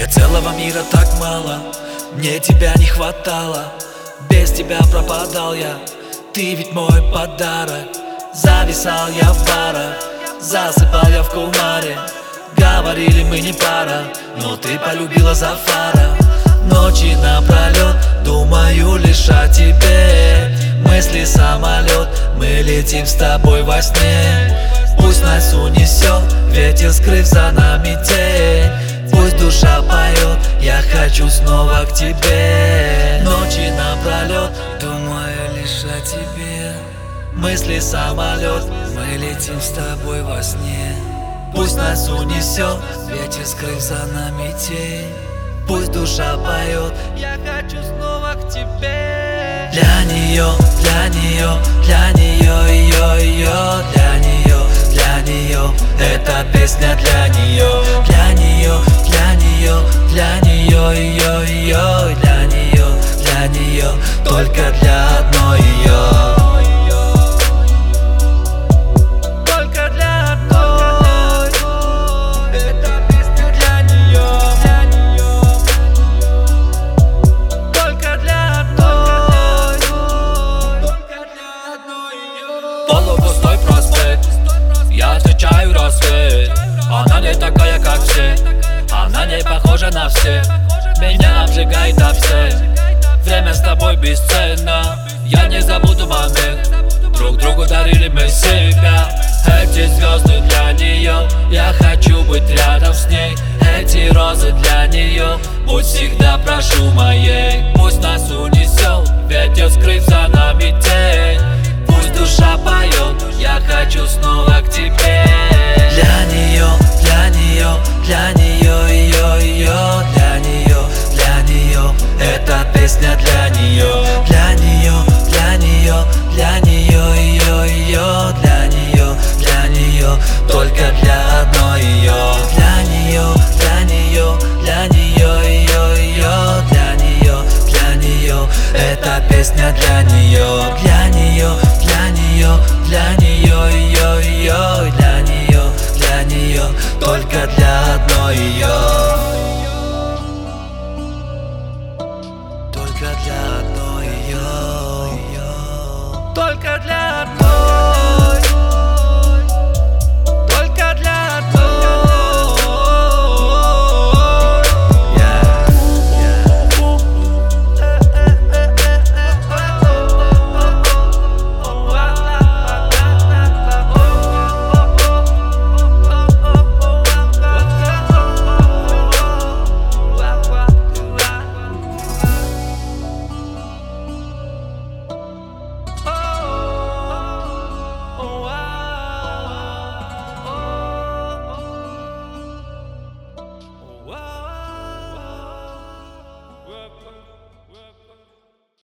целого мира так мало, мне тебя не хватало. Без тебя пропадал я, ты ведь мой подарок. Зависал я в барах, засыпал я в кумаре. Говорили, мы не пара, но ты полюбила Зафара. Ночи напролет, думаю лишь о тебе. Мысли самолет, мы летим с тобой во сне. Пусть нас унесет ветер, скрыв за нами тень. Пусть душа поет, я хочу снова к тебе. Ночи напролет, думаю лишь о тебе. Мысли самолет, мы летим с тобой во сне. Пусть нас унесет ветер, скрыв за нами тень. Пусть душа поет, я хочу снова к тебе. Для нее, для нее, для нее, ее, для нее, для нее. Эта песня для нее, для нее, для нее, для нее, ее, для нее, для нее. Только для одной ее. Полупустой проспект, я встречаю рассвет. Она не такая, как все, она не похожа на всех. Меня обжигает обстрел, время с тобой бесценно. Я не забуду момент, друг другу дарили мы себя. Эти звезды для нее, я хочу быть рядом с ней. Эти розы для нее, будь всегда прошу моей. Пусть нас унесет ветер, скрыв за нами тень. Пусть душа поет, я хочу снова к тебе. Для нее, для нее, для нее, ее, для нее, для нее. Эта песня для